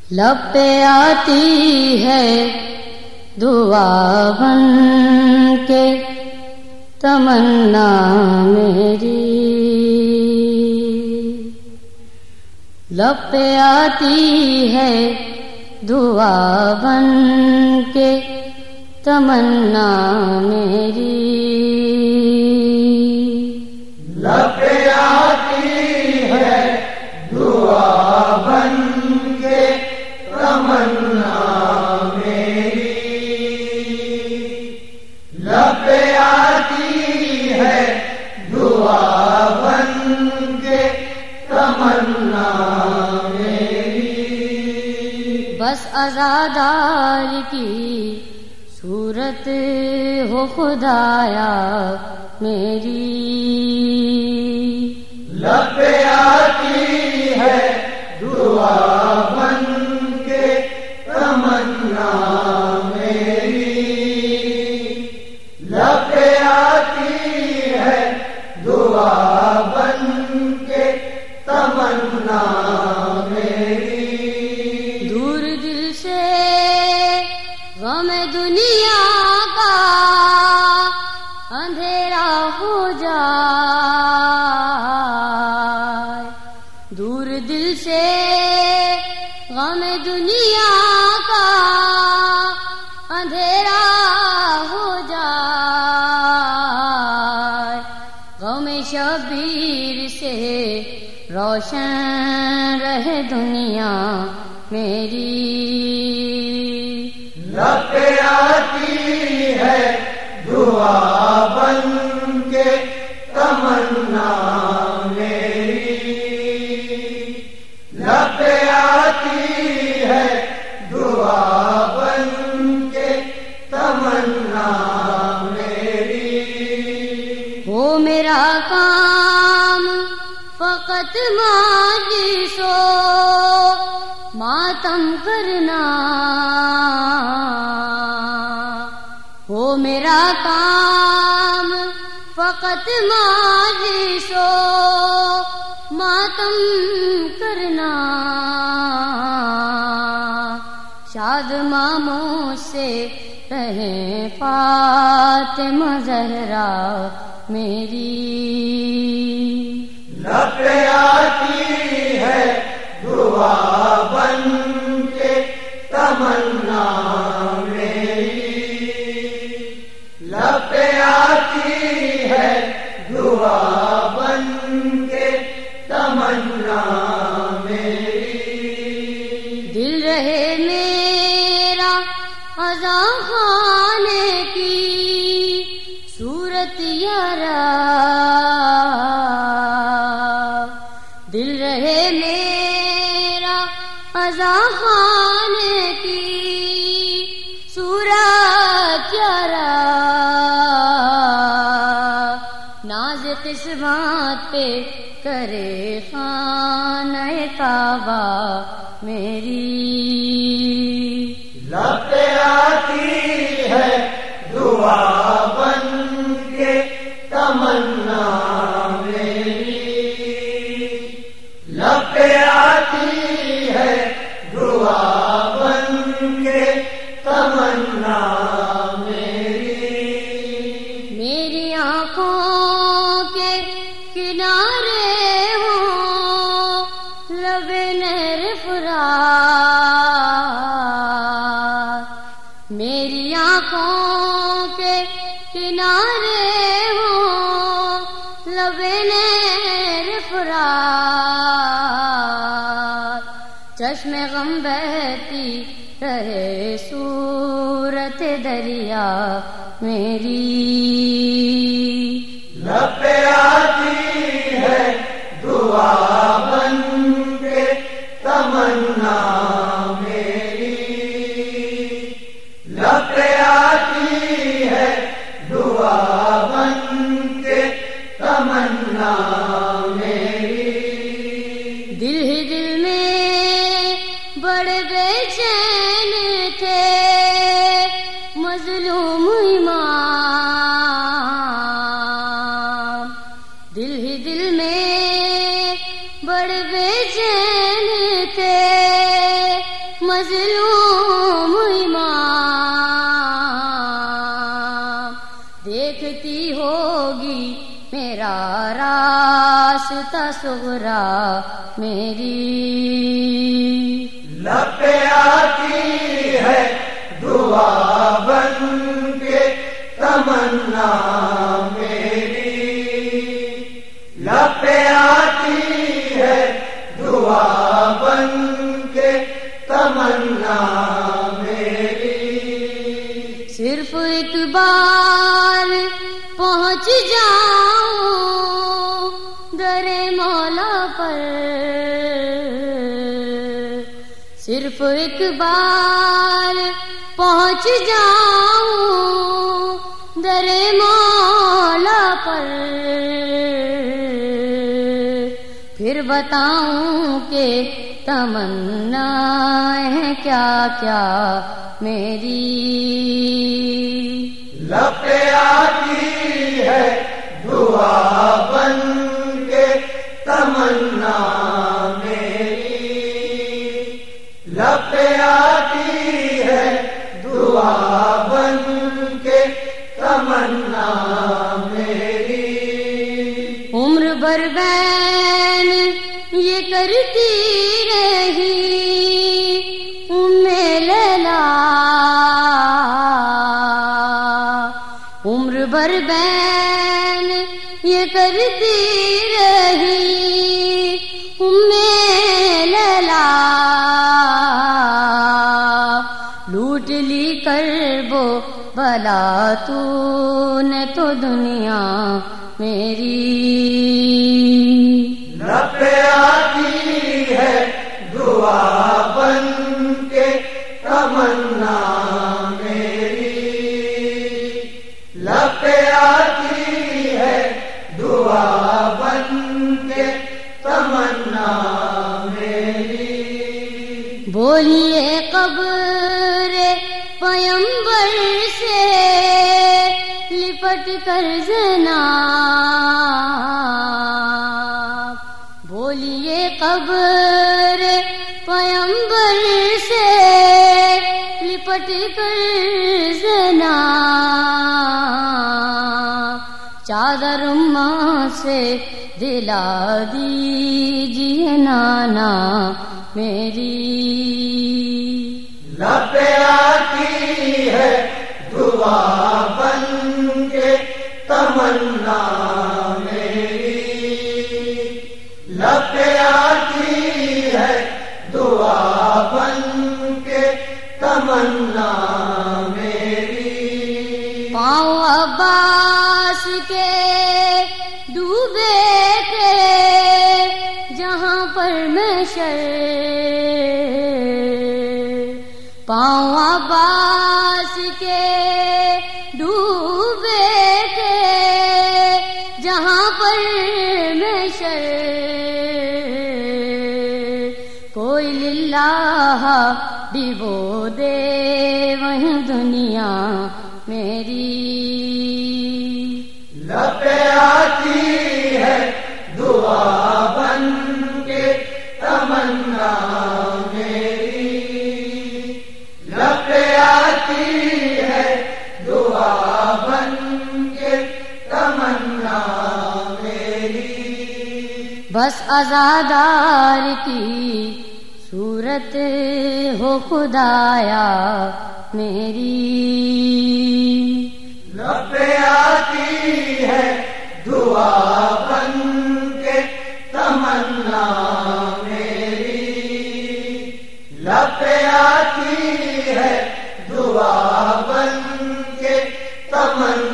لب پہ آتی ہے دعا بن کے تمنا میری، لب پہ آتی ہے دعا بن کے تمنا میری، لب پہ آتی ہے دعا بن کے تمنا میری، لب پہ آتی ہے دعا بن کے تمنا میری، بس عزادار کی صورت ہو خدایا میری، لب پہ آتی ہے دعا بن کے تمنا میری، لب پہ آتی ہے دعا بن کے تمنا میری، دور دل سے غم دنیا کا اندھیرا ہو جائے، دور دل سے غم دنیا کا اندھیرا ہو جائے، غم شبیر سے روشن رہے دنیا میری، لب پہ آتی ہے دعا بن کے تمنا میری، لب پہ آتی ہے دعا بن کے تمنا میری، وہ میرا کام فقط ماجلس و ماتم کرنا، وہ میرا کام فقط ماجلس و ماتم کرنا، شاد ماموں سے رہے فاطمہ زہرا میری، لب پہ آتی ہے دعا بن کے تمنا میری، لب پہ آتی ہے دعا بن کے تمنا میری، دل رہے میرا قضا خانے کی صورت یارا، دل رہے میرا قضا خانے کی صورت یارا، ناز قسمت پہ کرے خانہ کعبہ میری، لب پہ آتی ہے دعا بن کے تمنا میری، لب پہ آتی ہے دعا بن کے تمنا میری، میری آنکھوں کے کنارے ہوں لب نہر فرات، میری آنکھوں کے کنارے ہوں لب نہر فرات، چشم غم بہتی رہے صورت دریا میری، لب پہ آتی ہے دعا بن کے تمنا میری، لب پہ آتی ہے دعا بن کے تمنا میری، دل ہی دل میں بڑے بے چین تھے مظلوم امام، دل ہی دل میں بڑے بے چین تھے مظلوم امام دیکھتی ہوگی میرا راستہ صغرا میری لب پہ آتی ہے دعا بن کے تمنا میری، لب پہ آتی ہے دعا بن کے تمنا میری، صرف ایک بار پہنچ جاؤں در مولا پر، صرف ایک بار پہنچ جاؤں در مولا پر، پھر بتاؤں کہ تمنا ہے کیا کیا میری، لب پہ آتی ہے دعا بن کے تمنا میری، لب پہ آتی ہے دعا بن کے تمنا میری، عمر بھر بین یہ کرتی رہی لیلا، عمر بھر بین یہ کرتی رہی لیلا، لوٹ لی کربو بلا تو نے تو دنیا میری، لب پہ آتی ہے دعا بن کے تمنا میری، لب پہ آتی ہے دعا بن کے تمنا میری، بولیے قبر پیمبر سے لپٹ کر جناب، بولیے قبر پیمبر سے لپٹ کر جناب، چادر ماں سے دلا دیجیے نانا میری، لب پہ آتی ہے دعا بن کے تمنا میری، لب پہ آتی ہے دعا بن کے تمنا میری، پاؤں عباس کے ڈوبے تھے جہاں پر محشر، پاؤں عباس کے ڈوبے تھے جہاں پر محشر، کوئی للہ ڈبو دے وہیں دنیا میری، لب پہ آتی ہے دعا بن کے تمنا میری، لب پہ آتی ہے دعا بن کے تمنا میری، بس عزادار کی صورت ہو خدایا میری، لب پہ آتی ہے دعا بن کے تمنا میری، لب پہ آتی ہے دعا بن کے تمنا